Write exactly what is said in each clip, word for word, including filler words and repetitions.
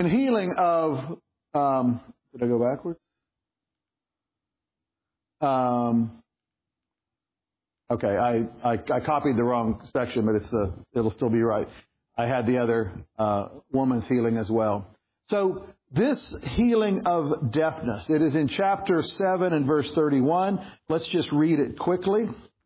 in healing of, um, did I go backwards? Um, okay, I, I, I copied the wrong section, but it's the, it'll still be right. I had the other uh, woman's healing as well. So this healing of deafness, it is in chapter seven and verse thirty-one. Let's just read it quickly.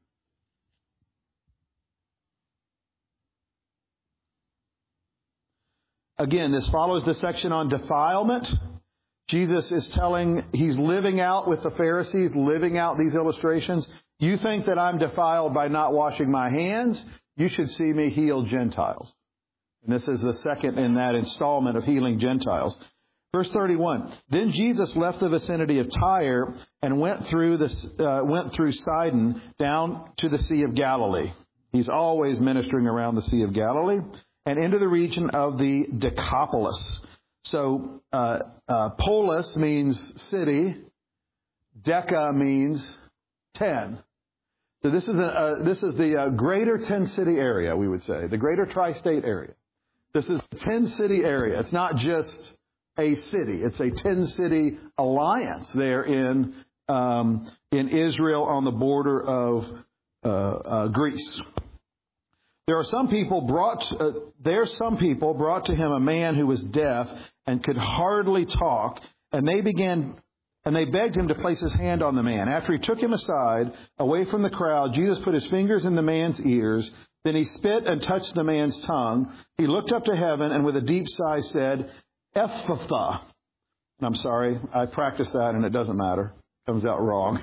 Again, this follows the section on defilement. Jesus is telling, he's living out with the Pharisees, living out these illustrations. You think that I'm defiled by not washing my hands? You should see me heal Gentiles. And this is the second in that installment of healing Gentiles. Verse thirty-one, then Jesus left the vicinity of Tyre and went through the, uh, went through Sidon down to the Sea of Galilee. He's always ministering around the Sea of Galilee and into the region of the Decapolis. So, uh, uh, polis means city. Deca means ten. So this is a, uh, this is the uh, greater ten-city area, we would say, the greater tri-state area. This is a ten-city area. It's not just a city. It's a ten-city alliance there in um, in Israel on the border of uh, uh, Greece. There are some people brought. Uh, there, some people brought to him a man who was deaf and could hardly talk, and they began. And they begged him to place his hand on the man. After he took him aside, away from the crowd, Jesus put his fingers in the man's ears. Then he spit and touched the man's tongue. He looked up to heaven and with a deep sigh said, Ephphatha. And I'm sorry, I practiced that and it doesn't matter. It comes out wrong.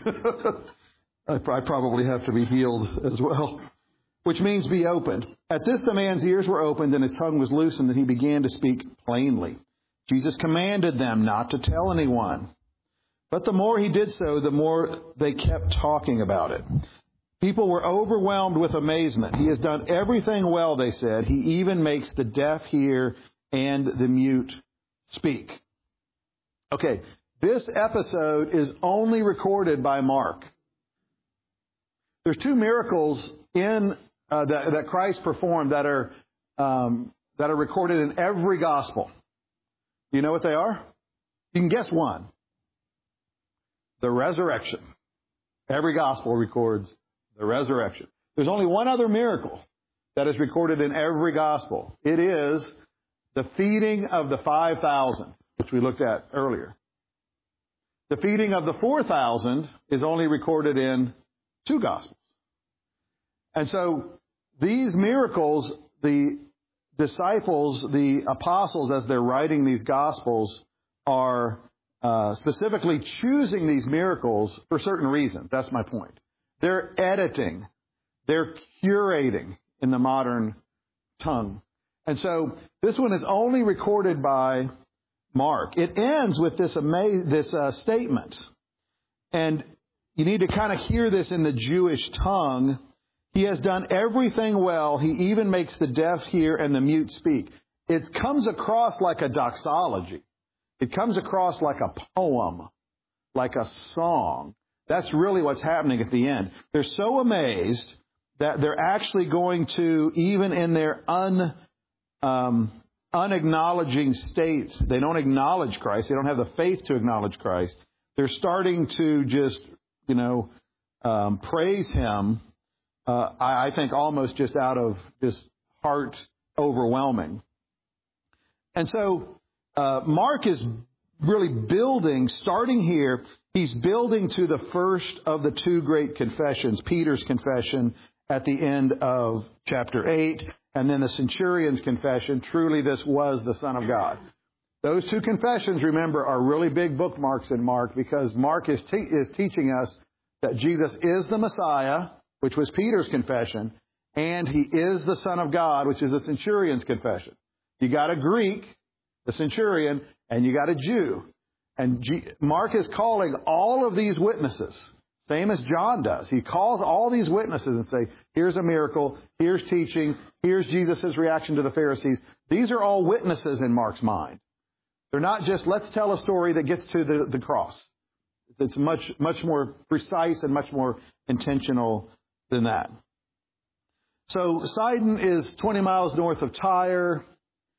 I probably have to be healed as well. Which means be opened. At this the man's ears were opened and his tongue was loosened and he began to speak plainly. Jesus commanded them not to tell anyone. But the more he did so, the more they kept talking about it. People were overwhelmed with amazement. He has done everything well, they said. He even makes the deaf hear and the mute speak. Okay, this episode is only recorded by Mark. There's two miracles in uh, that, that Christ performed that are um, that are recorded in every gospel. Do you know what they are? You can guess one. The resurrection. Every gospel records the resurrection. There's only one other miracle that is recorded in every gospel. It is the feeding of the five thousand, which we looked at earlier. The feeding of the four thousand is only recorded in two gospels. And so these miracles, the disciples, the apostles, as they're writing these gospels, are Uh, specifically choosing these miracles for certain reasons. That's my point. They're editing. They're curating in the modern tongue. And so this one is only recorded by Mark. It ends with this ama- this uh, statement. And you need to kind of hear this in the Jewish tongue. He has done everything well. He even makes the deaf hear and the mute speak. It comes across like a doxology. It comes across like a poem, like a song. That's really what's happening at the end. They're so amazed that they're actually going to, even in their un, um, unacknowledging state, they don't acknowledge Christ. They don't have the faith to acknowledge Christ. They're starting to just, you know, um, praise Him, uh, I, I think almost just out of just heart overwhelming. And so Uh, Mark is really building, starting here, he's building to the first of the two great confessions, Peter's confession at the end of chapter eight, and then the centurion's confession, truly this was the Son of God. Those two confessions, remember, are really big bookmarks in Mark because Mark is, te- is teaching us that Jesus is the Messiah, which was Peter's confession, and He is the Son of God, which is the centurion's confession. You got a Greek, the centurion, and you got a Jew. And G- Mark is calling all of these witnesses, same as John does. He calls all these witnesses and say, here's a miracle, here's teaching, here's Jesus' reaction to the Pharisees. These are all witnesses in Mark's mind. They're not just, let's tell a story that gets to the, the cross. It's much, much more precise and much more intentional than that. So Sidon is twenty miles north of Tyre.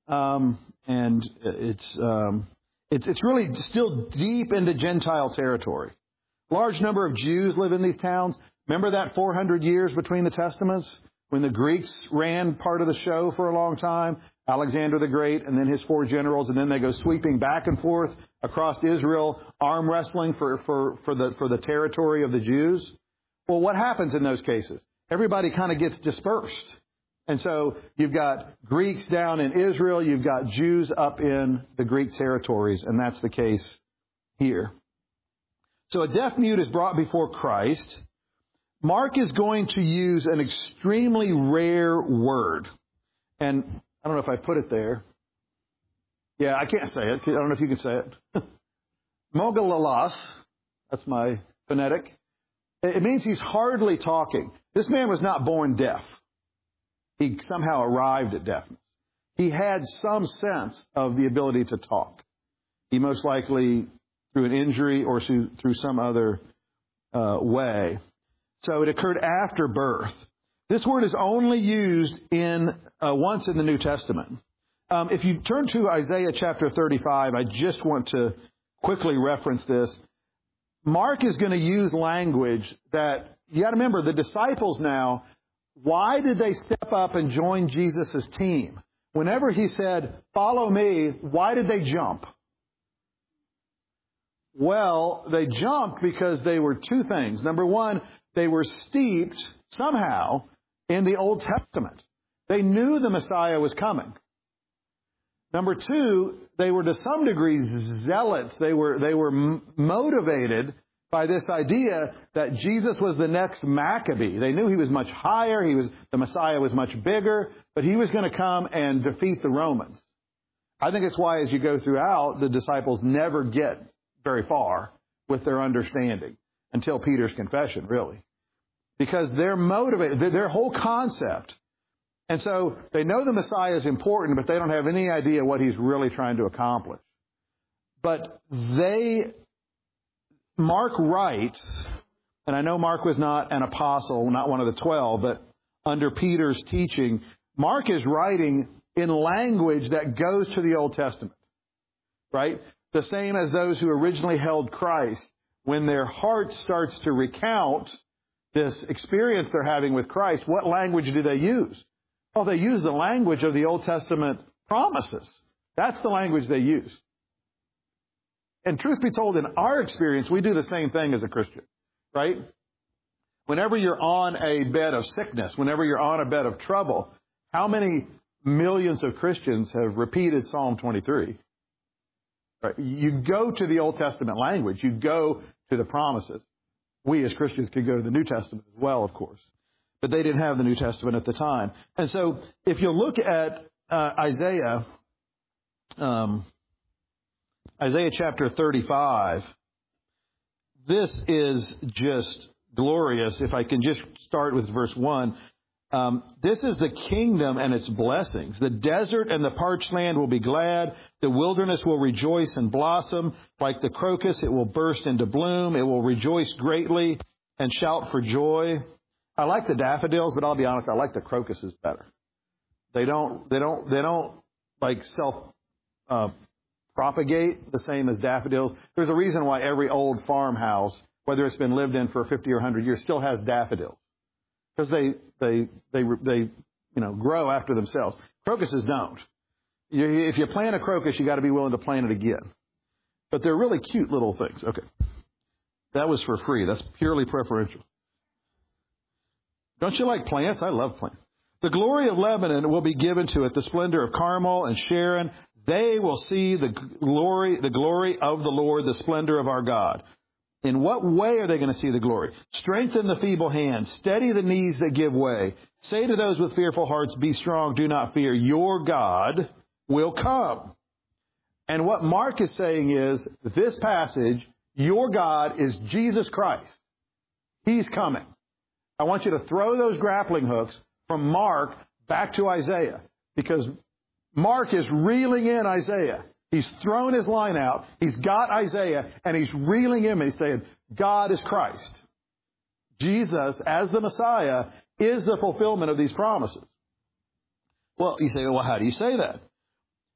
Um, and it's, um, it's, it's really still deep into Gentile territory. Large number of Jews live in these towns. Remember that four hundred years between the Testaments when the Greeks ran part of the show for a long time? Alexander the Great and then his four generals, and then they go sweeping back and forth across Israel, arm wrestling for, for, for the, for the territory of the Jews. Well, what happens in those cases? Everybody kind of gets dispersed. And so you've got Greeks down in Israel, you've got Jews up in the Greek territories, and that's the case here. So a deaf mute is brought before Christ. Mark is going to use an extremely rare word. And I don't know if I put it there. Yeah, I can't say it. I don't know if you can say it. Mogalalas. That's my phonetic. It means he's hardly talking. This man was not born deaf. He somehow arrived at deafness. He had some sense of the ability to talk. He most likely through an injury or through, through some other uh, way. So it occurred after birth. This word is only used in uh, once in the New Testament. Um, if you turn to Isaiah chapter thirty-five, I just want to quickly reference this. Mark is going to use language that, you got to remember, the disciples now, why did they step up and join Jesus' team? Whenever he said, follow me, why did they jump? Well, they jumped because they were two things. Number one, they were steeped somehow in the Old Testament. They knew the Messiah was coming. Number two, they were to some degree zealots. They were, they were m- motivated by this idea that Jesus was the next Maccabee. They knew he was much higher. He was, the Messiah was much bigger, but he was going to come and defeat the Romans. I think it's why as you go throughout, the disciples never get very far with their understanding until Peter's confession, really. Because they're motivated, their whole concept. And so they know the Messiah is important, but they don't have any idea what he's really trying to accomplish. But they, Mark writes, and I know Mark was not an apostle, not one of the twelve, but under Peter's teaching, Mark is writing in language that goes to the Old Testament. Right? The same as those who originally held Christ. When their heart starts to recount this experience they're having with Christ, what language do they use? Well, they use the language of the Old Testament promises. That's the language they use. And truth be told, in our experience, we do the same thing as a Christian, right? Whenever you're on a bed of sickness, whenever you're on a bed of trouble, how many millions of Christians have repeated Psalm twenty-three? Right? You go to the Old Testament language. You go to the promises. We as Christians could go to the New Testament as well, of course. But they didn't have the New Testament at the time. And so if you look at uh, Isaiah, um, Isaiah chapter thirty-five, this is just glorious. If I can just start with verse one. Um, this is the kingdom and its blessings. The desert and the parched land will be glad. The wilderness will rejoice and blossom. Like the crocus, it will burst into bloom. It will rejoice greatly and shout for joy. I like the daffodils, but I'll be honest, I like the crocuses better. They don't, they don't, they don't like self uh, propagate the same as daffodils. There's a reason why every old farmhouse, whether it's been lived in for fifty or one hundred years, still has daffodils. Because they, they, they, they, you know, grow after themselves. Crocuses don't. You, if you plant a crocus, you got to be willing to plant it again. But they're really cute little things. Okay. That was for free. That's purely preferential. Don't you like plants? I love plants. The glory of Lebanon will be given to it, the splendor of Carmel and Sharon. They will see the glory, the glory of the Lord, the splendor of our God. In what way are they going to see the glory? Strengthen the feeble hands. Steady the knees that give way. Say to those with fearful hearts, be strong, do not fear. Your God will come. And what Mark is saying is, this passage, your God is Jesus Christ. He's coming. I want you to throw those grappling hooks from Mark back to Isaiah. Because Mark is reeling in Isaiah. He's thrown his line out. He's got Isaiah, and he's reeling him. He's saying, God is Christ. Jesus, as the Messiah, is the fulfillment of these promises. Well, you say, well, how do you say that?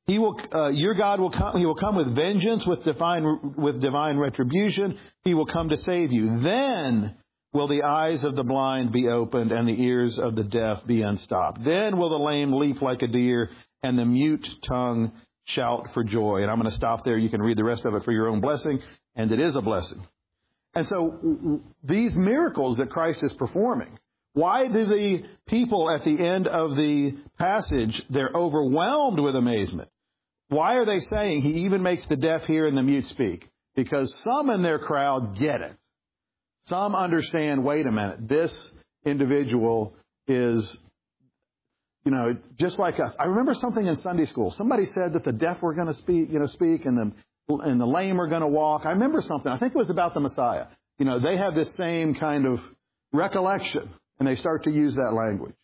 He will, uh, your God will come, He will come with vengeance, with divine, with divine retribution. He will come to save you. Then will the eyes of the blind be opened and the ears of the deaf be unstopped. Then will the lame leap like a deer and the mute tongue shout for joy. And I'm going to stop there. You can read the rest of it for your own blessing. And it is a blessing. And so these miracles that Christ is performing, why do the people at the end of the passage, they're overwhelmed with amazement? Why are they saying He even makes the deaf hear and the mute speak? Because some in their crowd get it. Some understand, wait a minute, this individual is, you know, just like us. I remember something in Sunday school. Somebody said that the deaf were going to speak, you know, speak and the, and the lame are going to walk. I remember something. I think it was about the Messiah. You know, they have this same kind of recollection, and they start to use that language.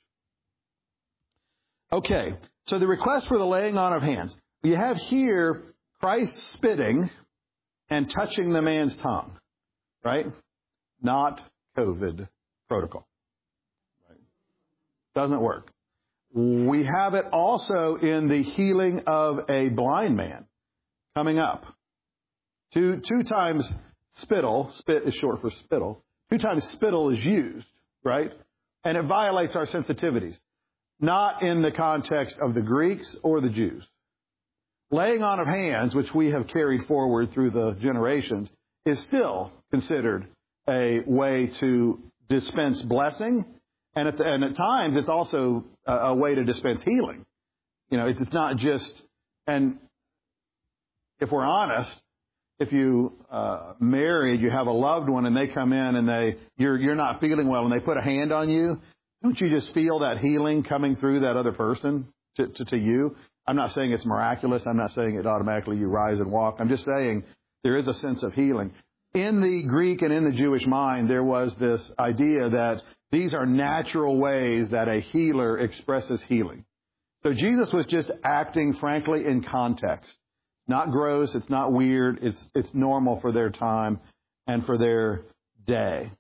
Okay, so the request for the laying on of hands. You have here Christ spitting and touching the man's tongue, right? Not COVID protocol. Right? Doesn't work. We have it also in the healing of a blind man coming up. Two, two times spittle, spit is short for spittle, two times spittle is used, right? And it violates our sensitivities. Not in the context of the Greeks or the Jews. Laying on of hands, which we have carried forward through the generations, is still considered a way to dispense blessing. And at, the, and at times, it's also a, a way to dispense healing. You know, it's, it's not just, and if we're honest, if you uh, married, you have a loved one and they come in and they, you're, you're not feeling well and they put a hand on you, don't you just feel that healing coming through that other person to, to, to you? I'm not saying it's miraculous. I'm not saying it automatically you rise and walk. I'm just saying there is a sense of healing. In the Greek and in the Jewish mind, there was this idea that these are natural ways that a healer expresses healing. So Jesus was just acting, frankly, in context. Not gross. It's not weird. It's, it's normal for their time and for their day.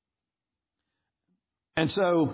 And so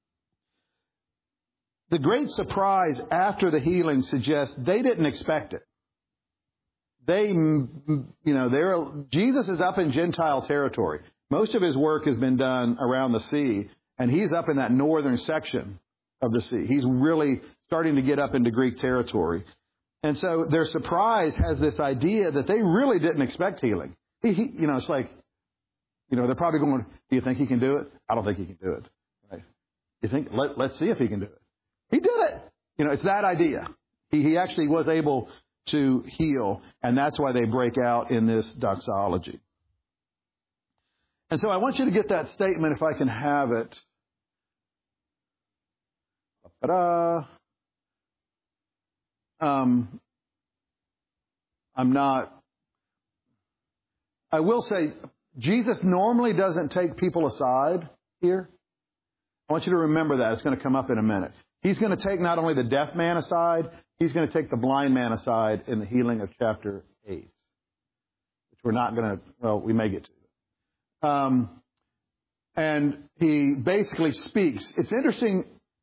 the great surprise after the healing suggests they didn't expect it. They, you know, they're, Jesus is up in Gentile territory. Most of His work has been done around the sea, and He's up in that northern section of the sea. He's really starting to get up into Greek territory. And so their surprise has this idea that they really didn't expect healing. He, he, you know, it's like, you know, they're probably going, do you think He can do it? I don't think He can do it. Right? You think, Let, let's see if He can do it. He did it. You know, it's that idea. He, he actually was able to heal, and that's why they break out in this doxology. And so I want you to get that statement if I can have it. Ta-da. Um, I'm not, I will say, Jesus normally doesn't take people aside here. I want you to remember that. It's going to come up in a minute. He's going to take not only the deaf man aside, He's going to take the blind man aside in the healing of chapter eight, which we're not going to, well, we may get to. Um, and He basically speaks. It's interesting.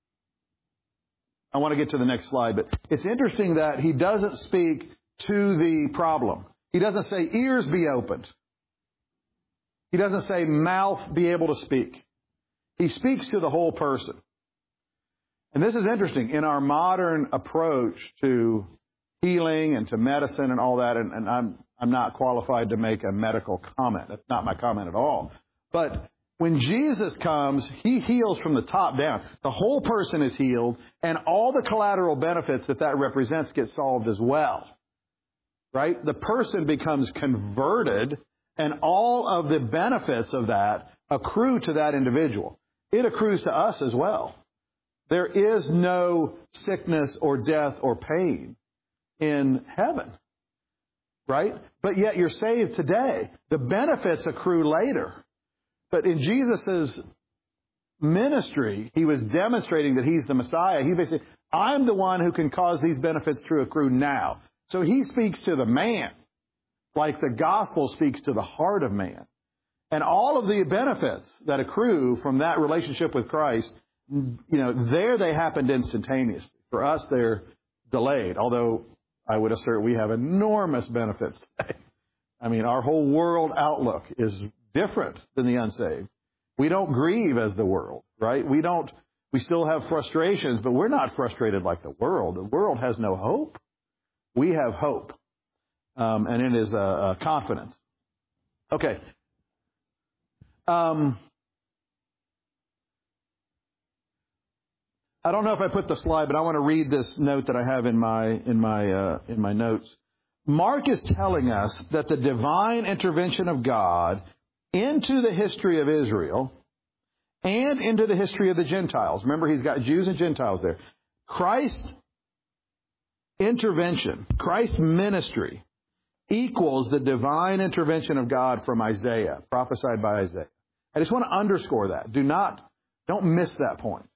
I want to get to the next slide, but it's interesting that He doesn't speak to the problem. He doesn't say ears be opened. He doesn't say mouth be able to speak. He speaks to the whole person. And this is interesting. In our modern approach to healing and to medicine and all that, and, and I'm I'm not qualified to make a medical comment. That's not my comment at all. But when Jesus comes, He heals from the top down. The whole person is healed, and all the collateral benefits that that represents get solved as well. Right? The person becomes converted, and all of the benefits of that accrue to that individual. It accrues to us as well. There is no sickness or death or pain in heaven. Right? But yet you're saved today. The benefits accrue later. But in Jesus' ministry, He was demonstrating that He's the Messiah. He basically, I'm the one who can cause these benefits to accrue now. So He speaks to the man, like the gospel speaks to the heart of man. And all of the benefits that accrue from that relationship with Christ, you know, there they happened instantaneously. For us, they're delayed. Although I would assert we have enormous benefits today. I mean, our whole world outlook is different than the unsaved. We don't grieve as the world, right? We don't, we still have frustrations, but we're not frustrated like the world. The world has no hope. We have hope. Um, and it is a, a confidence. Okay. Um, I don't know if I put the slide, but I want to read this note that I have in my in my uh, in my notes. Mark is telling us that the divine intervention of God into the history of Israel and into the history of the Gentiles. Remember, he's got Jews and Gentiles there. Christ's intervention, Christ's ministry, equals the divine intervention of God from Isaiah, prophesied by Isaiah. I just want to underscore that. Do not, don't miss that point.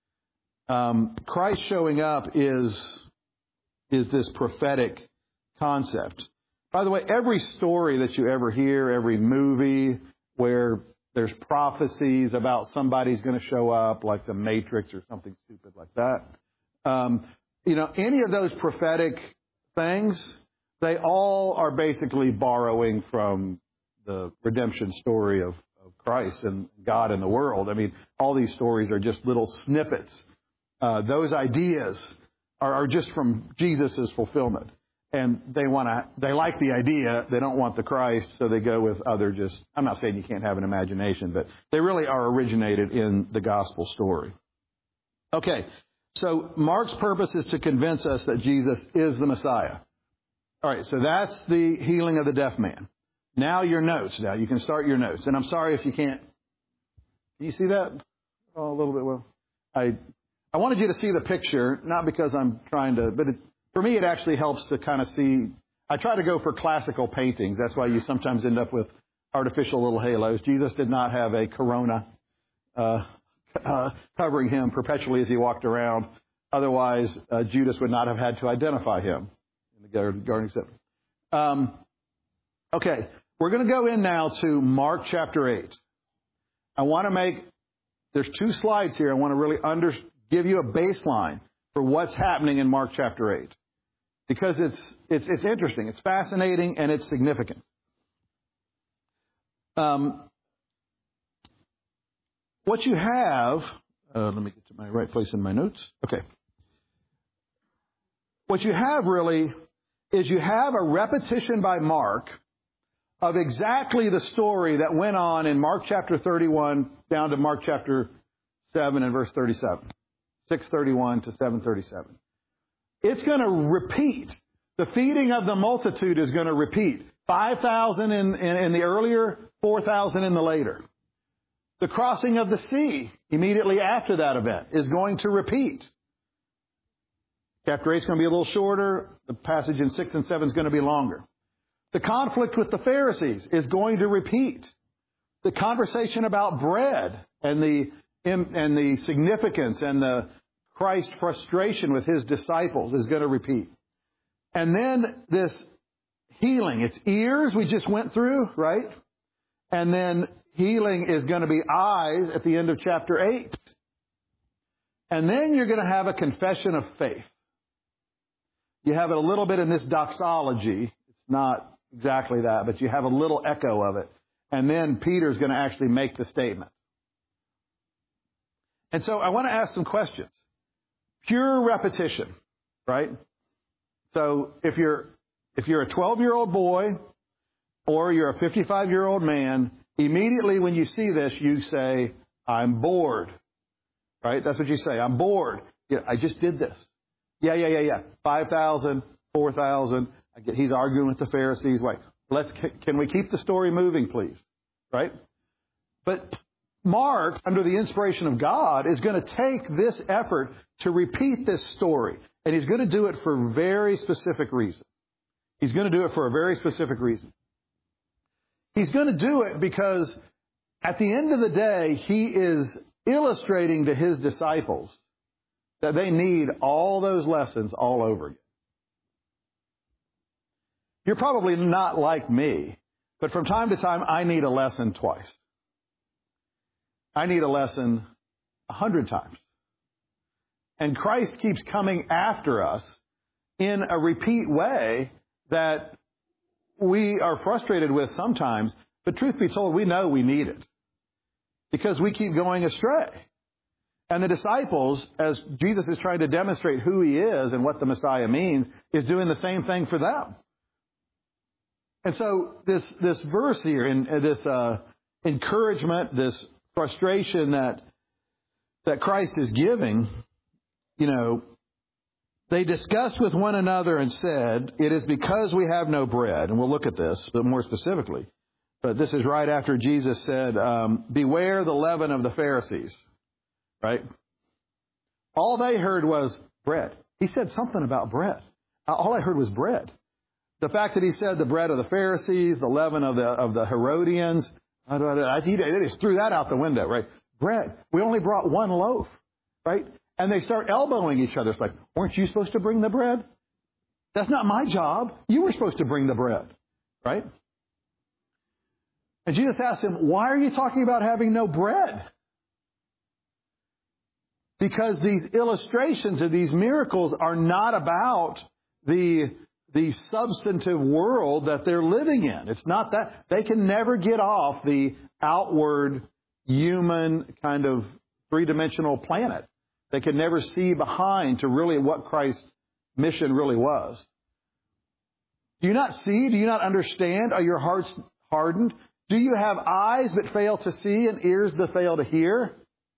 Um, Christ showing up is, is this prophetic concept. By the way, every story that you ever hear, every movie where there's prophecies about somebody's going to show up, like the Matrix or something stupid like that, um, you know, any of those prophetic things, they all are basically borrowing from the redemption story of, of Christ and God in the world. I mean, all these stories are just little snippets. Uh, those ideas are, are just from Jesus' fulfillment. And they want to, they like the idea. They don't want the Christ, so they go with other just, I'm not saying you can't have an imagination, but they really are originated in the gospel story. Okay. So Mark's purpose is to convince us that Jesus is the Messiah. All right. So that's the healing of the deaf man. Now your notes. Now you can start your notes. And I'm sorry if you can't. Can you see that? Oh, a little bit. Well, I, I wanted you to see the picture, not because I'm trying to, but it, for me, it actually helps to kind of see. I try to go for classical paintings. That's why you sometimes end up with artificial little halos. Jesus did not have a corona uh, uh, covering him perpetually as he walked around. Otherwise, uh, Judas would not have had to identify him in the Garden of um, Okay, we're going to go in now to Mark chapter eight. I want to make, there's two slides here. I want to really under, give you a baseline for what's happening in Mark chapter eight. Because it's, it's, it's interesting, it's fascinating, and it's significant. Um, what you have, uh, let me get to my right place in my notes. Okay. What you have really is you have a repetition by Mark of exactly the story that went on in Mark chapter thirty-one down to Mark chapter seven and verse thirty-seven. six thirty-one to seven thirty-seven. It's going to repeat. The feeding of the multitude is going to repeat. five thousand in, in, in the earlier, four thousand in the later. The crossing of the sea immediately after that event is going to repeat. Chapter eight is going to be a little shorter. The passage in six and seven is going to be longer. The conflict with the Pharisees is going to repeat. The conversation about bread and the, and the significance and the Christ's frustration with his disciples is going to repeat. And then this healing, it's ears we just went through, right? And then healing is going to be eyes at the end of chapter eight. And then you're going to have a confession of faith. You have it a little bit in this doxology. It's not exactly that, but you have a little echo of it. And then Peter's going to actually make the statement. And so I want to ask some questions. Pure repetition, right? So if you're if you're a twelve-year-old boy or you're a fifty-five-year-old man, immediately when you see this, you say, I'm bored, right? That's what you say. I'm bored. Yeah, I just did this. Yeah, yeah, yeah, yeah. five thousand, four thousand. He's arguing with the Pharisees. Wait, let's, can we keep the story moving, please? Right? But Mark, under the inspiration of God, is going to take this effort to repeat this story. And he's going to do it for a very specific reason. He's going to do it for a very specific reason. He's going to do it because at the end of the day, he is illustrating to his disciples that they need all those lessons all over again. You're probably not like me, but from time to time, I need a lesson twice. I need a lesson a hundred times. And Christ keeps coming after us in a repeat way that we are frustrated with sometimes. But truth be told, we know we need it because we keep going astray. And the disciples, as Jesus is trying to demonstrate who He is and what the Messiah means, is doing the same thing for them. And so this this verse here, and this uh, encouragement, this frustration that that Christ is giving, you know, they discussed with one another and said, "It is because we have no bread." And we'll look at this, but more specifically. But this is right after Jesus said, um, "Beware the leaven of the Pharisees." Right? All they heard was bread. He said something about bread. All I heard was bread. The fact that He said the bread of the Pharisees, the leaven of the of the Herodians, I, I, they just threw that out the window, right? Bread. We only brought one loaf, right? And they start elbowing each other. It's like, weren't you supposed to bring the bread? That's not my job. You were supposed to bring the bread, right? And Jesus asked him, "Why are you talking about having no bread?" Because these illustrations of these miracles are not about the, the substantive world that they're living in. It's not that. They can never get off the outward human kind of three-dimensional planet. They can never see behind to really what Christ's mission really was. Do you not see? Do you not understand? Are your hearts hardened? Do you have eyes that fail to see and ears that fail to hear?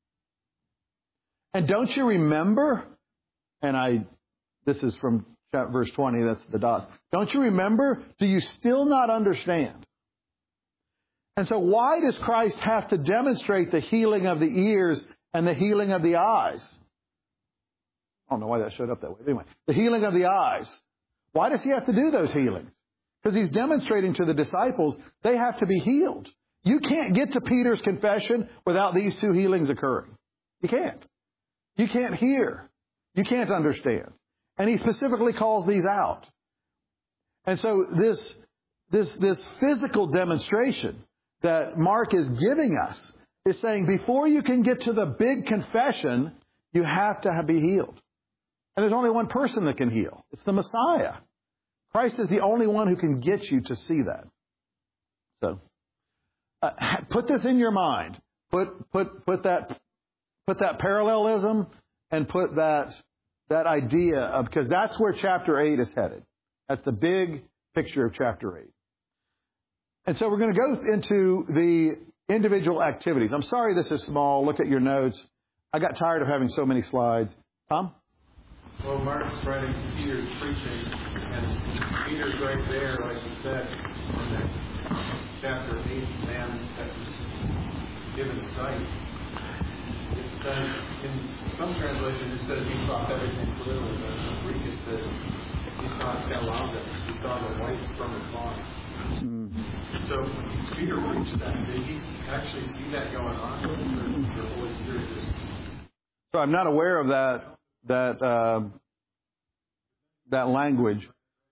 And don't you remember, and I, this is from verse twenty, that's the dot. Don't you remember? Do you still not understand? And so why does Christ have to demonstrate the healing of the ears and the healing of the eyes? I don't know why that showed up that way. Anyway, the healing of the eyes. Why does He have to do those healings? Because He's demonstrating to the disciples they have to be healed. You can't get to Peter's confession without these two healings occurring. You can't. You can't hear. You can't understand. And He specifically calls these out. And so this, this, this physical demonstration that Mark is giving us is saying before you can get to the big confession, you have to be healed. And there's only one person that can heal. It's the Messiah. Christ is the only one who can get you to see that. So, uh, put this in your mind. Put, put, put that Put that parallelism and put that, that idea of, because that's where chapter eight is headed. That's the big picture of chapter eight. And so we're going to go into the individual activities. I'm sorry this is small. Look at your notes. I got tired of having so many slides. Tom? Well, Mark's writing to Peter's preaching, and Peter's right there, like you said, in that chapter eight, man that was given sight. It says, in some translations, it says he saw everything clearly, but in the Greek it says he saw Telanda, he saw the white from his mind. Mm. So Peter preached that. Did he actually see that going on? Or the Holy Spirit just... So I'm not aware of that that uh, that language.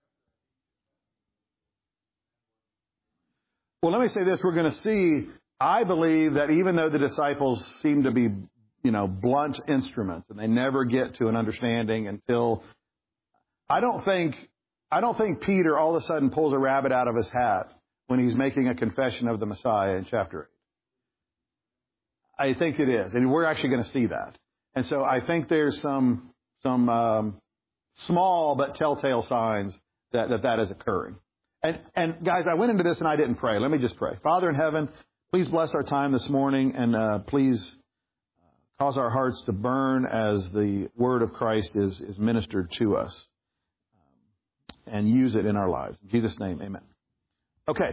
Well, let me say this: we're going to see. I believe that even though the disciples seem to be, you know, blunt instruments and they never get to an understanding until, I don't think, I don't think Peter all of a sudden pulls a rabbit out of his hat when he's making a confession of the Messiah in chapter eight. I think it is. And we're actually going to see that. And so I think there's some, some, um, small but telltale signs that, that that is occurring. And, and guys, I went into this and I didn't pray. Let me just pray. Father in heaven, please bless our time this morning, and uh, please cause our hearts to burn as the word of Christ is, is ministered to us, um, and use it in our lives. In Jesus' name, amen. Okay.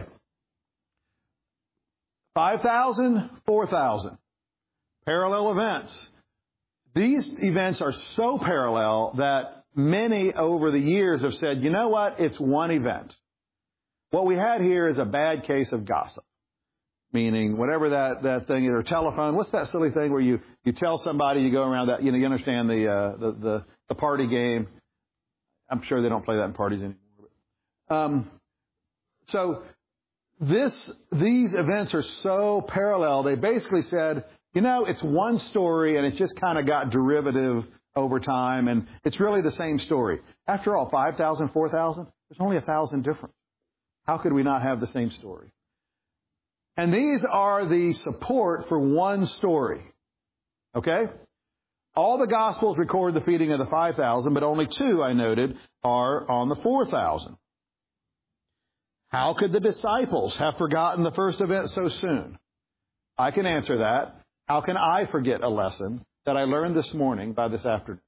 five thousand, four thousand. Parallel events. These events are so parallel that many over the years have said, you know what, it's one event. What we had here is a bad case of gossip. Meaning, whatever that, that thing is, or telephone, what's that silly thing where you, you tell somebody, you go around that, you know, you understand the, uh, the, the, the party game. I'm sure they don't play that in parties anymore. Um, so, this, these events are so parallel, they basically said, you know, it's one story and it just kind of got derivative over time, and it's really the same story. After all, five thousand, four thousand, there's only one thousand different. How could we not have the same story? And these are the support for one story. Okay? All the Gospels record the feeding of the five thousand, but only two, I noted, are on the four thousand. How could the disciples have forgotten the first event so soon? I can answer that. How can I forget a lesson that I learned this morning by this afternoon?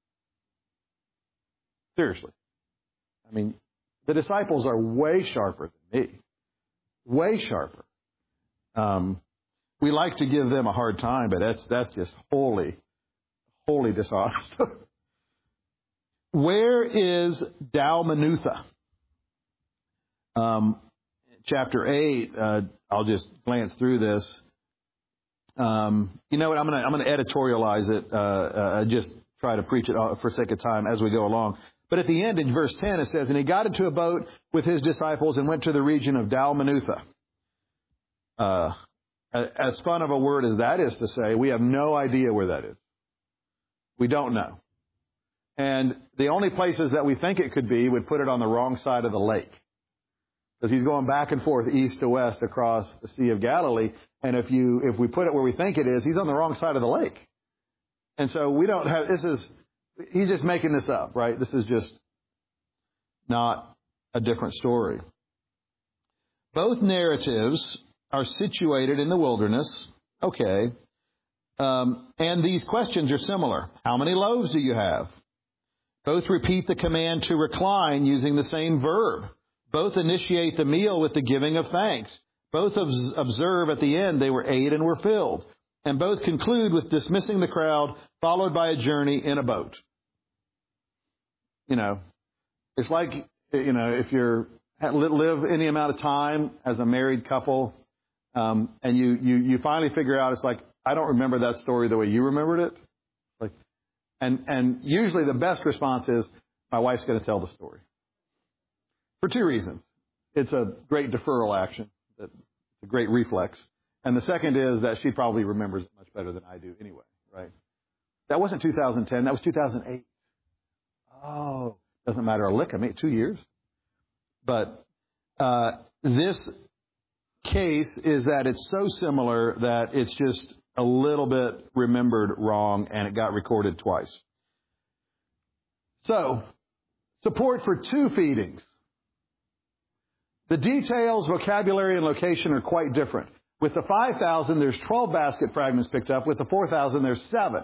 Seriously. I mean, the disciples are way sharper than me. Way sharper. Um, we like to give them a hard time, but that's that's just wholly, wholly dishonest. Where is Dalmanutha? Um, chapter eight. Uh, I'll just glance through this. Um, you know what? I'm going to I'm going to editorialize it. Uh, uh, just try to preach it for sake of time as we go along. But at the end, in verse ten, it says, "And he got into a boat with his disciples and went to the region of Dalmanutha." Uh, as fun of a word as that is to say, we have no idea where that is. We don't know. And the only places that we think it could be would put it on the wrong side of the lake. Because he's going back and forth east to west across the Sea of Galilee. And if you if we put it where we think it is, he's on the wrong side of the lake. And so we don't have, this is, he's just making this up, right? This is just not a different story. Both narratives are situated in the wilderness. Okay. Um, and these questions are similar. How many loaves do you have? Both repeat the command to recline using the same verb. Both initiate the meal with the giving of thanks. Both observe at the end they were ate and were filled. And both conclude with dismissing the crowd, followed by a journey in a boat. You know, it's like, you know, if you're live any amount of time as a married couple, um, and you, you, you finally figure out, it's like, I don't remember that story the way you remembered it. Like, and, and usually the best response is, my wife's going to tell the story. For two reasons. It's a great deferral action. It's a great reflex. And the second is that she probably remembers it much better than I do anyway, right? That wasn't two thousand ten. That was two thousand eight. Oh, doesn't matter a lick. I mean, two years. But uh, this case is that it's so similar that it's just a little bit remembered wrong, and it got recorded twice. So, support for two feedings. The details, vocabulary, and location are quite different. With the five thousand, there's twelve basket fragments picked up. With the four thousand, there's seven.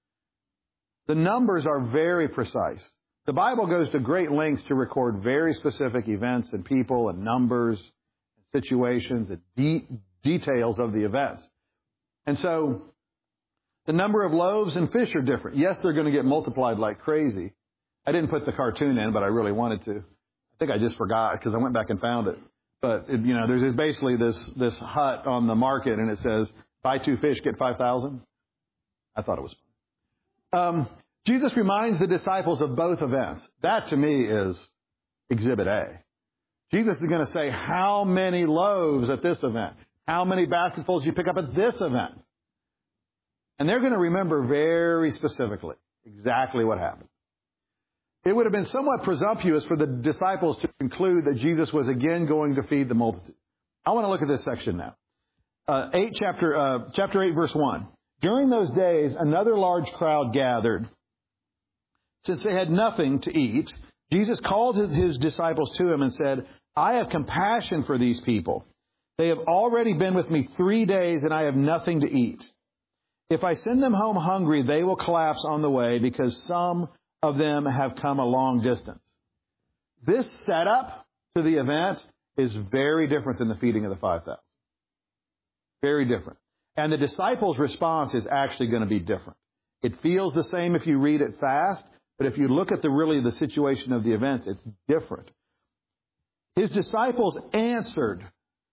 The numbers are very precise. The Bible goes to great lengths to record very specific events and people and numbers, and situations, and de- details of the events. And so, the number of loaves and fish are different. Yes, they're going to get multiplied like crazy. I didn't put the cartoon in, but I really wanted to. I think I just forgot because I went back and found it. But, it, you know, there's basically this this hut on the market, and it says, buy two fish, get five thousand. I thought it was fun. Um, Jesus reminds the disciples of both events. That, to me, is Exhibit A. Jesus is going to say, how many loaves at this event? How many basketfuls you pick up at this event? And they're going to remember very specifically exactly what happened. It would have been somewhat presumptuous for the disciples to conclude that Jesus was again going to feed the multitude. I want to look at this section now. Uh, eight chapter, uh, chapter eight, verse one. During those days, another large crowd gathered. Since they had nothing to eat, Jesus called his disciples to him and said, I have compassion for these people. They have already been with me three days and I have nothing to eat. If I send them home hungry, they will collapse on the way because some of them have come a long distance. This setup to the event is very different than the feeding of the five thousand. Very different. And the disciples' response is actually going to be different. It feels the same if you read it fast, but if you look at the really the situation of the events, it's different. His disciples answered.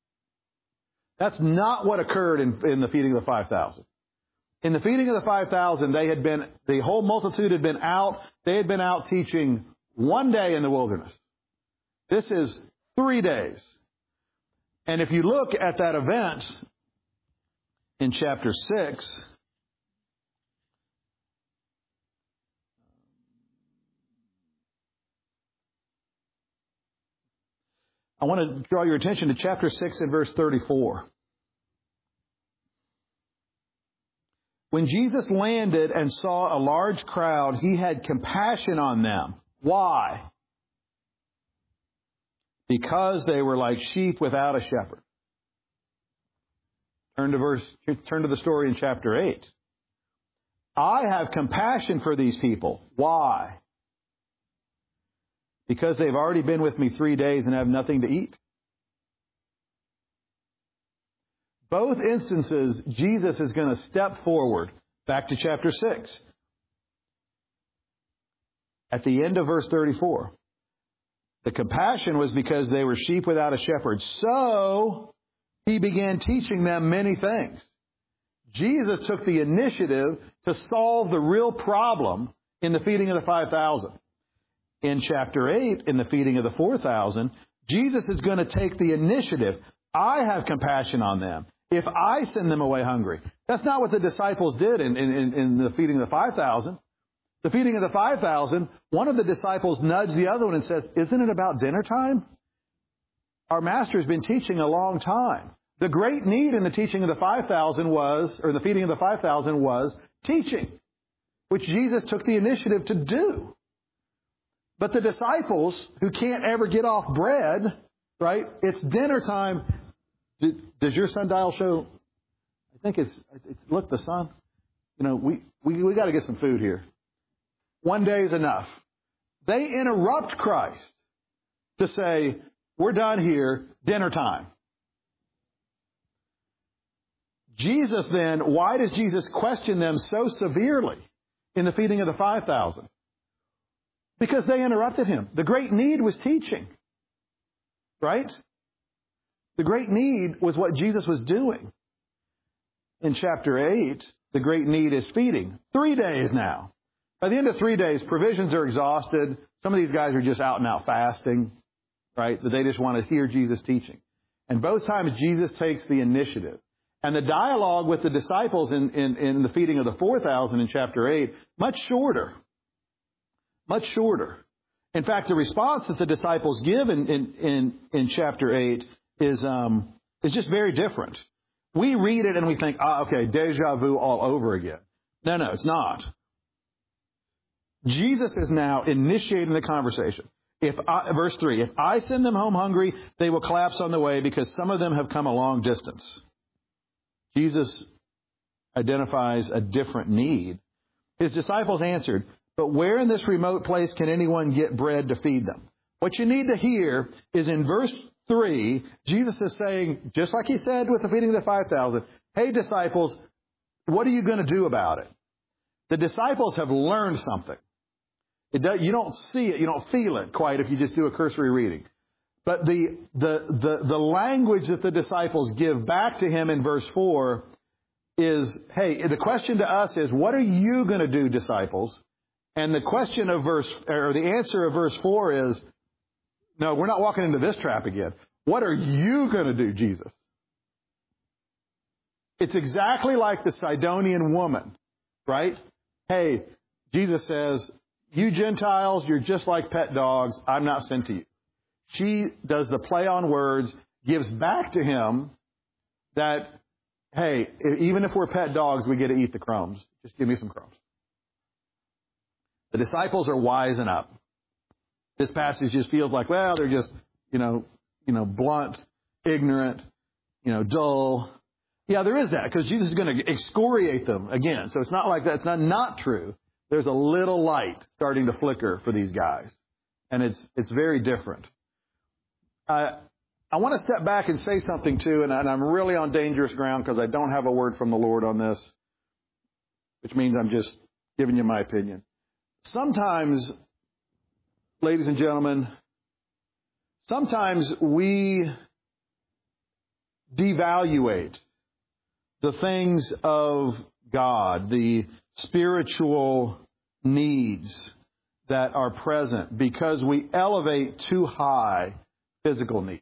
That's not what occurred in, in the feeding of the five thousand. In the feeding of the five thousand, they had been, the whole multitude had been out. They had been out teaching one day in the wilderness. This is three days. And if you look at that event in chapter six, I want to draw your attention to chapter six and verse thirty-four. When Jesus landed and saw a large crowd, he had compassion on them. Why? Because they were like sheep without a shepherd. Turn to verse, turn to the story in chapter eight. I have compassion for these people. Why? Because they've already been with me three days and have nothing to eat. Both instances, Jesus is going to step forward. Back to chapter six. At the end of verse thirty-four. The compassion was because they were sheep without a shepherd. So he began teaching them many things. Jesus took the initiative to solve the real problem in the feeding of the five thousand. In chapter eight, in the feeding of the four thousand, Jesus is going to take the initiative. I have compassion on them. If I send them away hungry. That's not what the disciples did in, in, in the feeding of the five thousand. The feeding of the five thousand, one of the disciples nudged the other one and says, isn't it about dinner time? Our master has been teaching a long time. The great need in the teaching of the five thousand was, or the feeding of the five thousand was teaching, which Jesus took the initiative to do. But the disciples, who can't ever get off bread, right? It's dinner time. Does your sundial show? I think it's, it's look, the sun. You know, we, we, we got to get some food here. One day is enough. They interrupt Christ to say, we're done here, dinner time. Jesus then, why does Jesus question them so severely in the feeding of the five thousand? Because they interrupted him. The great need was teaching. Right? The great need was what Jesus was doing. In chapter eight, the great need is feeding. Three days now. By the end of three days, provisions are exhausted. Some of these guys are just out and out fasting, right? That they just want to hear Jesus teaching. And both times Jesus takes the initiative. And the dialogue with the disciples in, in, in the feeding of the four thousand in chapter eight, much shorter. Much shorter. In fact, the response that the disciples give in, in, in, in chapter eight is, um, is just very different. We read it and we think, ah, okay, deja vu all over again. No, no, it's not. Jesus is now initiating the conversation. If I, verse three, if I send them home hungry, they will collapse on the way because some of them have come a long distance. Jesus identifies a different need. His disciples answered, but where in this remote place can anyone get bread to feed them? What you need to hear is in verse three, Jesus is saying, just like he said with the feeding of the five thousand, hey, disciples, what are you going to do about it? The disciples have learned something. It does, you don't see it, you don't feel it quite if you just do a cursory reading. But the, the, the, the language that the disciples give back to him in verse four is, hey, the question to us is, what are you going to do, disciples? And the question of verse, or the answer of verse four is, no, we're not walking into this trap again. What are you going to do, Jesus? It's exactly like the Sidonian woman, right? Hey, Jesus says, you Gentiles, you're just like pet dogs. I'm not sent to you. She does the play on words, gives back to him that, hey, even if we're pet dogs, we get to eat the crumbs. Just give me some crumbs. The disciples are wising up. This passage just feels like, well, they're just, you know, you know, blunt, ignorant, you know, dull. Yeah, there is that because Jesus is going to excoriate them again. So it's not like that's not, not true. There's a little light starting to flicker for these guys. And it's it's very different. Uh, I want to step back and say something too, and, and I'm really on dangerous ground because I don't have a word from the Lord on this, which means I'm just giving you my opinion. Sometimes, ladies and gentlemen, sometimes we devaluate the things of God, the spiritual needs that are present because we elevate too high physical needs.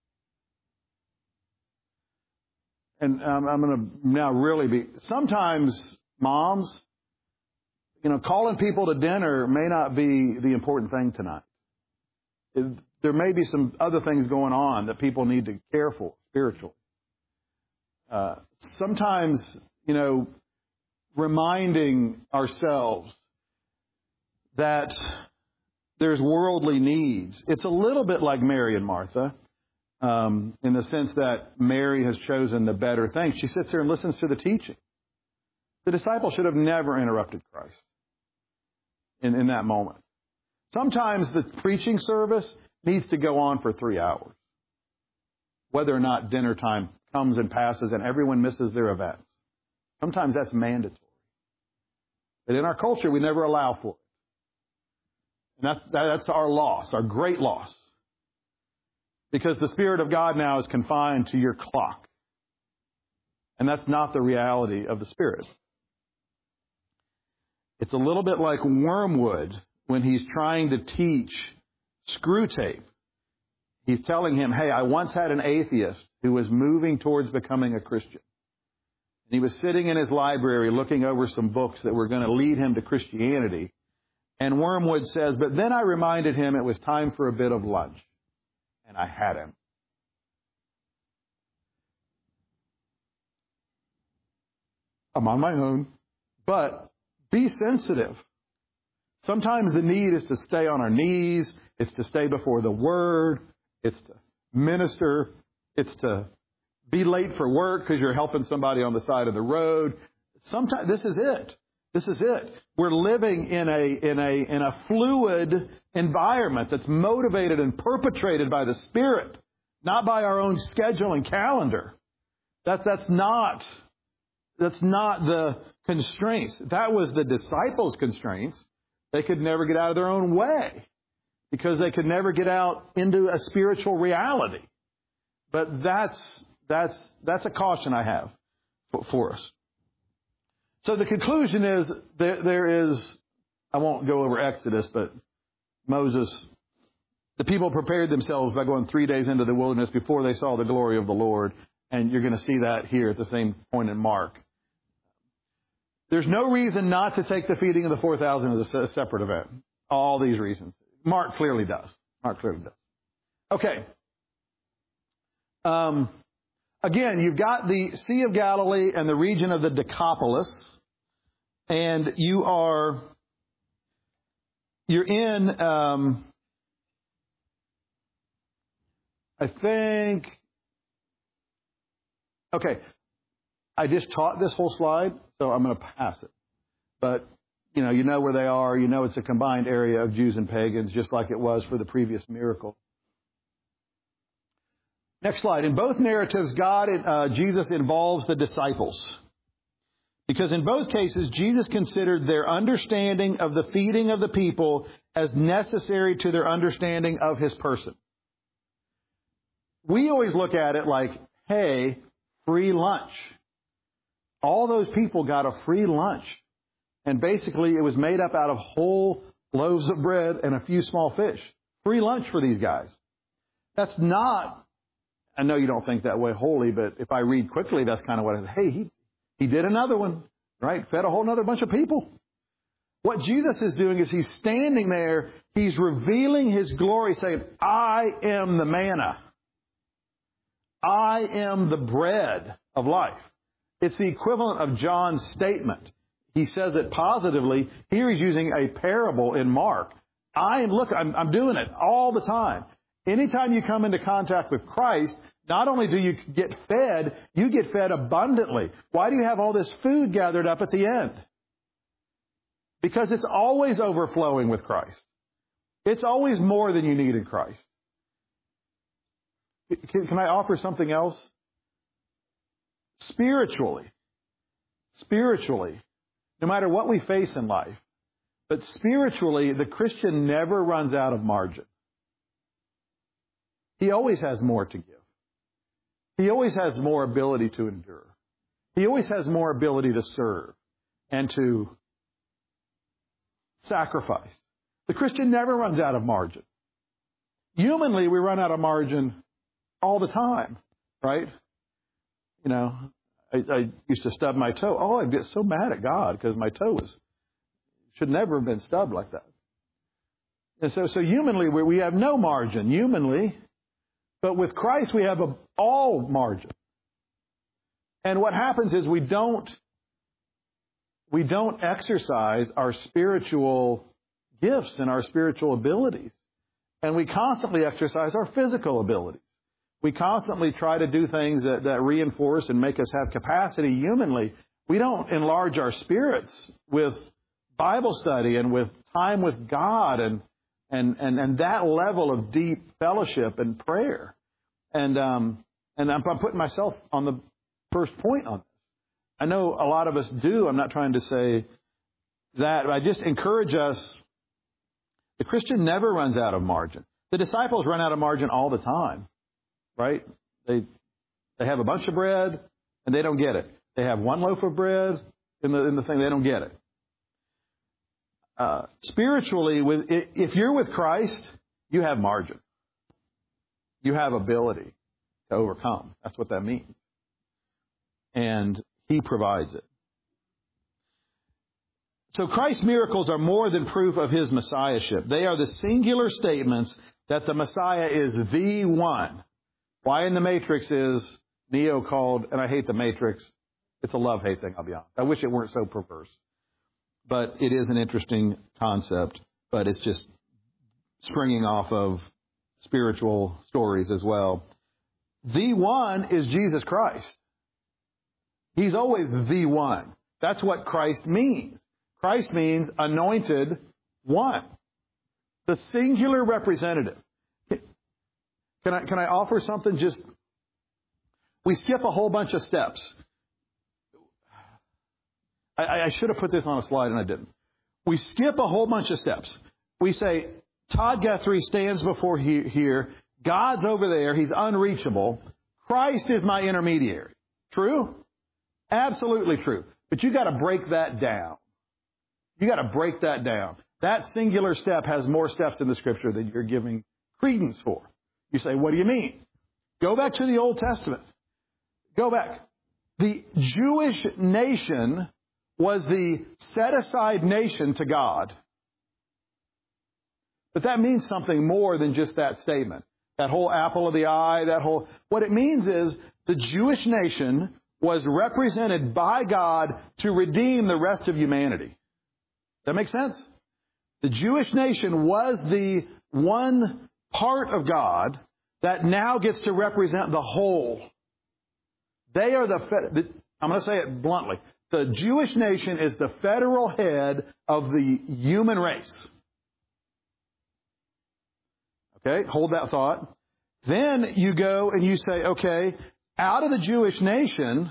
And um, I'm going to now really be, sometimes moms, you know, calling people to dinner may not be the important thing tonight. there may be some other things going on that people need to care for spiritually. Uh, sometimes, you know, reminding ourselves that there's worldly needs. It's a little bit like Mary and Martha, um, in the sense that Mary has chosen the better thing. She sits there and listens to the teaching. The disciples should have never interrupted Christ in, in that moment. Sometimes the preaching service needs to go on for three hours, whether or not dinner time comes and passes and everyone misses their events. Sometimes that's mandatory. But in our culture, we never allow for it. And that's, that's our loss, our great loss. Because the Spirit of God now is confined to your clock. And that's not the reality of the Spirit. It's a little bit like Wormwood when he's trying to teach Screwtape. He's telling him, hey, I once had an atheist who was moving towards becoming a Christian. And he was sitting in his library looking over some books that were going to lead him to Christianity. And Wormwood says, but then I reminded him it was time for a bit of lunch. And I had him. I'm on my own. But be sensitive. Sometimes the need is to stay on our knees. It's to stay before the Word. It's to minister. It's to be late for work because you're helping somebody on the side of the road. Sometimes this is it. This is it. We're living in a in a in a fluid environment that's motivated and perpetrated by the Spirit, not by our own schedule and calendar. That that's not that's not the constraints. That was the disciples' constraints. They could never get out of their own way because they could never get out into a spiritual reality. But that's that's that's a caution I have for, for us. So the conclusion is there, there is, I won't go over Exodus, but Moses, the people prepared themselves by going three days into the wilderness before they saw the glory of the Lord. And you're going to see that here at the same point in Mark. There's no reason not to take the feeding of the four thousand as a separate event. All these reasons. Mark clearly does. Mark clearly does. Okay. Um, again, you've got the Sea of Galilee and the region of the Decapolis. And you are, you're in, um, I think, okay, I just taught this whole slide, so I'm going to pass it. But, you know, you know where they are. You know it's a combined area of Jews and pagans, just like it was for the previous miracle. Next slide. In both narratives, God, uh, Jesus involves the disciples. Because in both cases, Jesus considered their understanding of the feeding of the people as necessary to their understanding of His person. We always look at it like, hey, free lunch. All those people got a free lunch. And basically, it was made up out of whole loaves of bread and a few small fish. Free lunch for these guys. That's not, I know you don't think that way wholly, but if I read quickly, that's kind of what it is. Hey, he, he did another one, right? Fed a whole other bunch of people. What Jesus is doing is He's standing there. He's revealing His glory, saying, I am the manna. I am the bread of life. It's the equivalent of John's statement. He says it positively. Here He's using a parable in Mark. I am, look, I'm, I'm doing it all the time. Anytime you come into contact with Christ, not only do you get fed, you get fed abundantly. Why do you have all this food gathered up at the end? Because it's always overflowing with Christ. It's always more than you need in Christ. Can, can I offer something else? Spiritually, spiritually, no matter what we face in life, but spiritually, the Christian never runs out of margin. He always has more to give. He always has more ability to endure. He always has more ability to serve and to sacrifice. The Christian never runs out of margin. Humanly, we run out of margin all the time, right? You know, I, I used to stub my toe. Oh, I'd get so mad at God because my toe was should never have been stubbed like that. And so, so humanly, we we have no margin, humanly. But with Christ, we have a, all margin. And what happens is we don't, we don't exercise our spiritual gifts and our spiritual abilities. And we constantly exercise our physical abilities. We constantly try to do things that, that reinforce and make us have capacity humanly. We don't enlarge our spirits with Bible study and with time with God and and and, and that level of deep fellowship and prayer. And um and I'm, I'm putting myself on the first point on this. I know a lot of us do. I'm not trying to say that. But I just encourage us. The Christian never runs out of margin. The disciples run out of margin all the time, right? They they have a bunch of bread and they don't get it. They have one loaf of bread in the in the thing, they don't get it. Uh, spiritually, with if you're with Christ, you have margin. You have ability to overcome. That's what that means. And He provides it. So Christ's miracles are more than proof of His Messiahship. They are the singular statements that the Messiah is the one. Why in the Matrix is Neo called, and I hate the Matrix. It's a love-hate thing, I'll be honest. I wish it weren't so perverse. But it is an interesting concept, but it's just springing off of spiritual stories as well. The one is Jesus Christ. He's always the one. That's what Christ means. Christ means anointed one. The singular representative. Can I, can I offer something? Just, we skip a whole bunch of steps. I, I should have put this on a slide and I didn't. We skip a whole bunch of steps. We say, Todd Guthrie stands before he, here. God's over there. He's unreachable. Christ is my intermediary. True? Absolutely true. But you got to break that down. You got to break that down. That singular step has more steps in the Scripture than you're giving credence for. You say, what do you mean? Go back to the Old Testament. Go back. The Jewish nation was the set-aside nation to God. But that means something more than just that statement. That whole apple of the eye, that whole... What it means is the Jewish nation was represented by God to redeem the rest of humanity. Does that make sense? The Jewish nation was the one part of God that now gets to represent the whole. They are the... the I'm going to say it bluntly. The Jewish nation is the federal head of the human race. Okay, hold that thought. Then you go and you say, okay, out of the Jewish nation,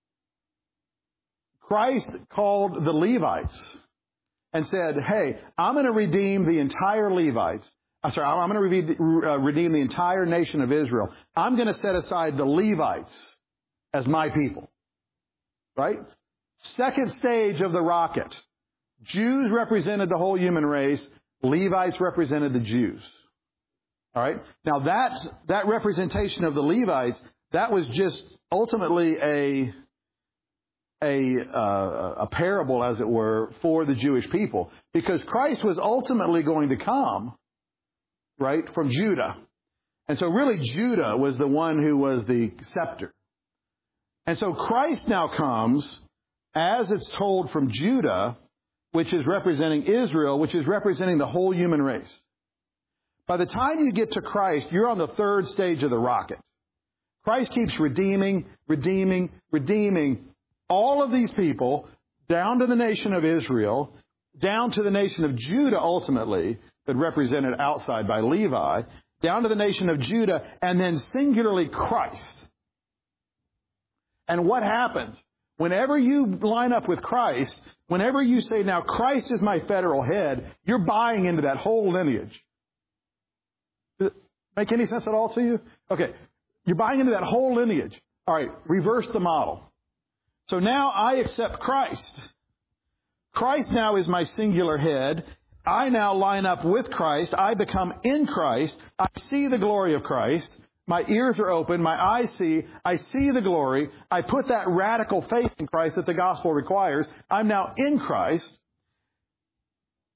Christ called the Levites and said, hey, I'm going to redeem the entire Levites. I'm sorry, I'm going to redeem the entire nation of Israel. I'm going to set aside the Levites as my people. Right? Second stage of the rocket. Jews represented the whole human race. Levites represented the Jews. All right? Now that, that representation of the Levites, that was just ultimately a, a, uh, a parable, as it were, for the Jewish people. Because Christ was ultimately going to come, right, from Judah. And so really Judah was the one who was the scepter. And so Christ now comes, as it's told, from Judah, which is representing Israel, which is representing the whole human race. By the time you get to Christ, you're on the third stage of the rocket. Christ keeps redeeming, redeeming, redeeming all of these people down to the nation of Israel, down to the nation of Judah ultimately, but represented outside by Levi, down to the nation of Judah, and then singularly Christ. And what happens? Whenever you line up with Christ, whenever you say, now Christ is my federal head, you're buying into that whole lineage. Does it make any sense at all to you? Okay. You're buying into that whole lineage. All right. Reverse the model. So now I accept Christ. Christ now is my singular head. I now line up with Christ. I become in Christ. I see the glory of Christ. My ears are open. My eyes see. I see the glory. I put that radical faith in Christ that the gospel requires. I'm now in Christ.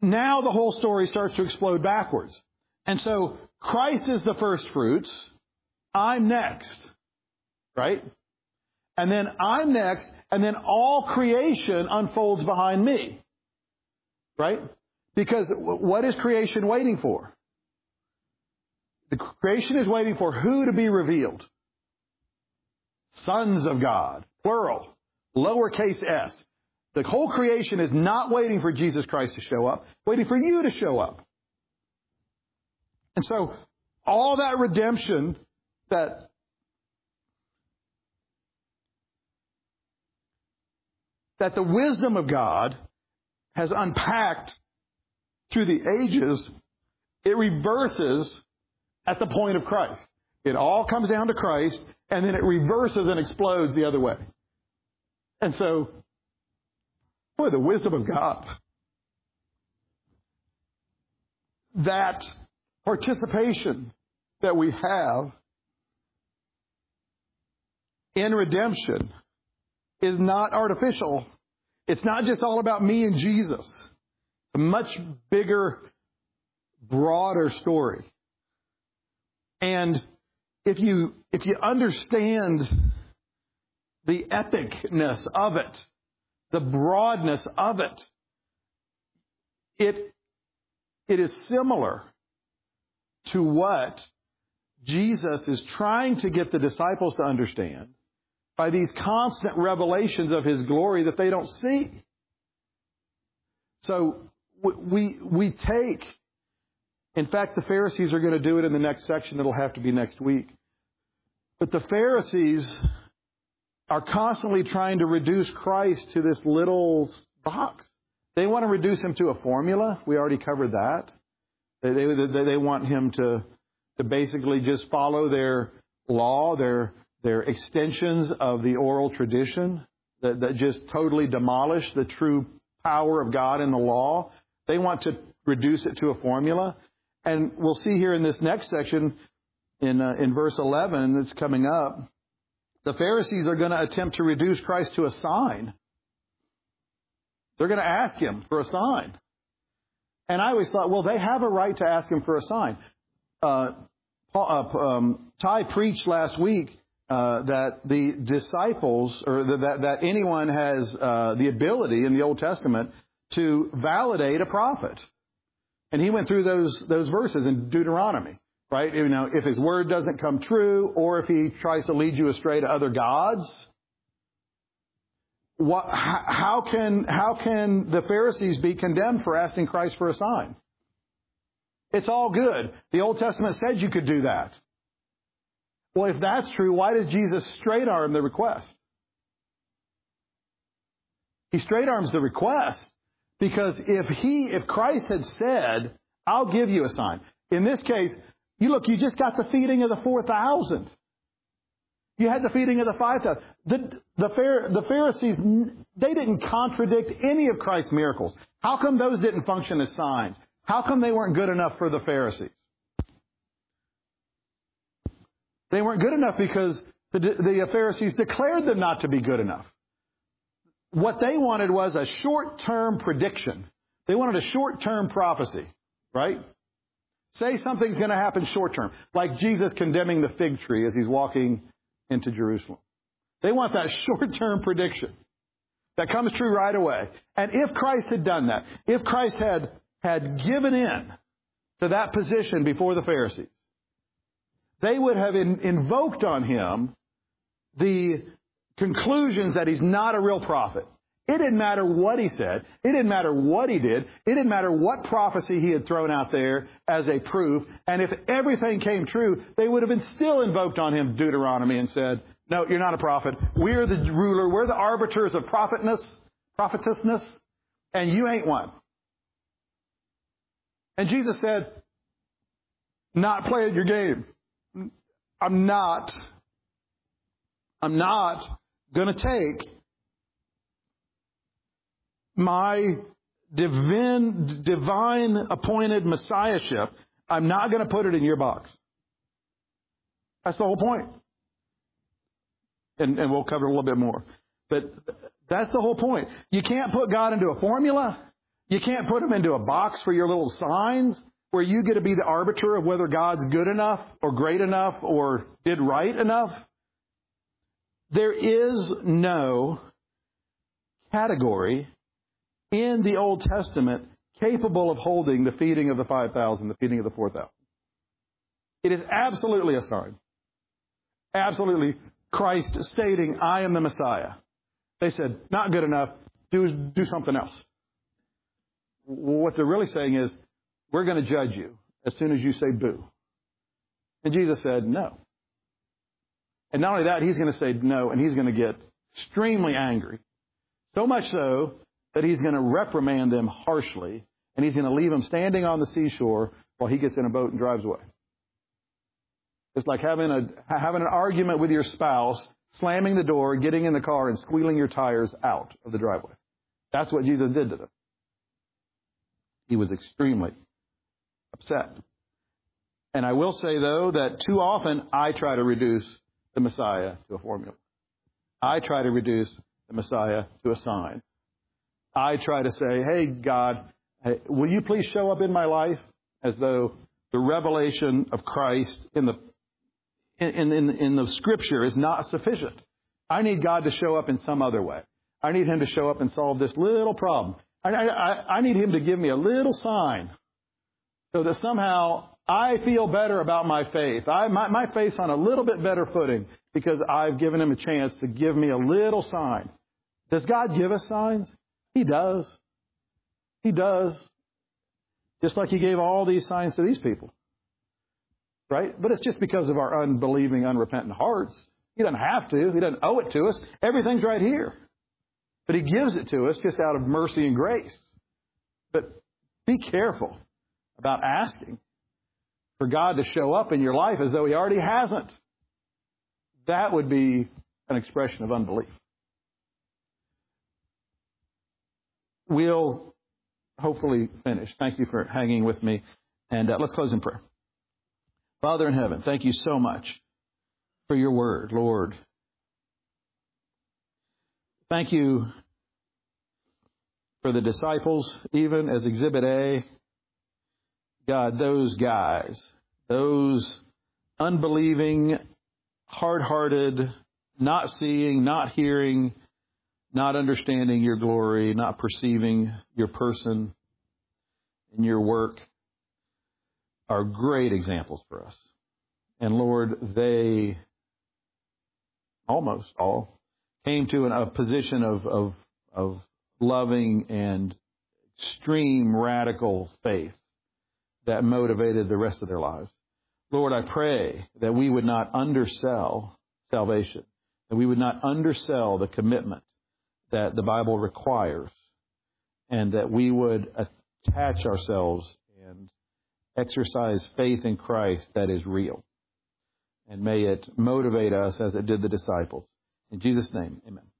now the whole story starts to explode backwards. And so Christ is the first fruits. I'm next. Right? And then I'm next. And then all creation unfolds behind me. Right? Because what is creation waiting for? The creation is waiting for who to be revealed? Sons of God. Plural. Lowercase s. The whole creation is not waiting for Jesus Christ to show up. Waiting for you to show up. And so, all that redemption that that the wisdom of God has unpacked through the ages, it reverses at the point of Christ. It all comes down to Christ, and then it reverses and explodes the other way. And so, boy, the wisdom of God. That participation that we have in redemption is not artificial. It's not just all about me and Jesus. It's a much bigger, broader story. And if you if you understand the epicness of it, the broadness of it, it it is similar to what Jesus is trying to get the disciples to understand by these constant revelations of His glory that they don't see. So we we take, in fact, the Pharisees are going to do it in the next section. It'll have to be next week. But the Pharisees are constantly trying to reduce Christ to this little box. They want to reduce Him to a formula. We already covered that. They, they, they want Him to, to basically just follow their law, their their extensions of the oral tradition that, that just totally demolish the true power of God in the law. They want to reduce it to a formula. And we'll see here in this next section, in uh, in verse eleven that's coming up, the Pharisees are going to attempt to reduce Christ to a sign. They're going to ask Him for a sign. And I always thought, well, they have a right to ask Him for a sign. Uh, Paul, uh, um, Ty preached last week uh, that the disciples, or the, that, that anyone has uh, the ability in the Old Testament to validate a prophet. And he went through those those verses in Deuteronomy, right? You know, if his word doesn't come true, or if he tries to lead you astray to other gods, what, how can how can the Pharisees be condemned for asking Christ for a sign? It's all good. The Old Testament said you could do that. Well, if that's true, why does Jesus straight arm the request? He straight arms the request because if he, if Christ had said, "I'll give you a sign," in this case, you look, you just got the feeding of the four thousand. You had the feeding of the five thousand. The, the, the Pharisees, they didn't contradict any of Christ's miracles. How come those didn't function as signs? How come they weren't good enough for the Pharisees? They weren't good enough because the, the Pharisees declared them not to be good enough. What they wanted was a short-term prediction. They wanted a short-term prophecy, right? Say something's going to happen short-term, like Jesus condemning the fig tree as He's walking into Jerusalem. They want that short-term prediction that comes true right away. And if Christ had done that, if Christ had, had given in to that position before the Pharisees, they would have in, invoked on Him the conclusions that He's not a real prophet. It didn't matter what He said. It didn't matter what He did. It didn't matter what prophecy He had thrown out there as a proof. And if everything came true, they would have been still invoked on Him Deuteronomy and said, "No, you're not a prophet. We're the ruler. We're the arbiters of prophetness, prophetessness, and you ain't one." And Jesus said, "Not playing your game. I'm not. I'm not going to take my divine, divine appointed messiahship. I'm not going to put it in your box." That's the whole point. And, and we'll cover a little bit more. But that's the whole point. You can't put God into a formula. You can't put them into a box for your little signs where you get to be the arbiter of whether God's good enough or great enough or did right enough. There is no category in the Old Testament capable of holding the feeding of the five thousand, the feeding of the four thousand. It is absolutely a sign. Absolutely Christ stating, I am the Messiah. They said, not good enough, do, do something else. What they're really saying is, we're going to judge you as soon as you say boo. And Jesus said, no. And not only that, he's going to say no, and he's going to get extremely angry. So much so that he's going to reprimand them harshly, and he's going to leave them standing on the seashore while he gets in a boat and drives away. It's like having a having an argument with your spouse, slamming the door, getting in the car, and squealing your tires out of the driveway. That's what Jesus did to them. He was extremely upset. And I will say, though, that too often I try to reduce the Messiah to a formula. I try to reduce the Messiah to a sign. I try to say, hey, God, hey, will you please show up in my life, as though the revelation of Christ in the in, in, in the Scripture is not sufficient. I need God to show up in some other way. I need Him to show up and solve this little problem. I, I, I need Him to give me a little sign so that somehow I feel better about my faith. I, my, my faith's on a little bit better footing because I've given Him a chance to give me a little sign. Does God give us signs? He does. He does. Just like He gave all these signs to these people. Right? But it's just because of our unbelieving, unrepentant hearts. He doesn't have to. He doesn't owe it to us. Everything's right here. But He gives it to us just out of mercy and grace. But be careful about asking for God to show up in your life as though He already hasn't. That would be an expression of unbelief. We'll hopefully finish. Thank you for hanging with me. And uh, let's close in prayer. Father in heaven, thank you so much for your word, Lord. Thank you for the disciples, even as Exhibit A. God, those guys, those unbelieving, hard-hearted, not seeing, not hearing, not understanding your glory, not perceiving your person and your work, are great examples for us. And Lord, they almost all came to an, a position of, of, of loving and extreme radical faith that motivated the rest of their lives. Lord, I pray that we would not undersell salvation, that we would not undersell the commitment that the Bible requires, and that we would attach ourselves and exercise faith in Christ that is real. And may it motivate us as it did the disciples. In Jesus' name, amen.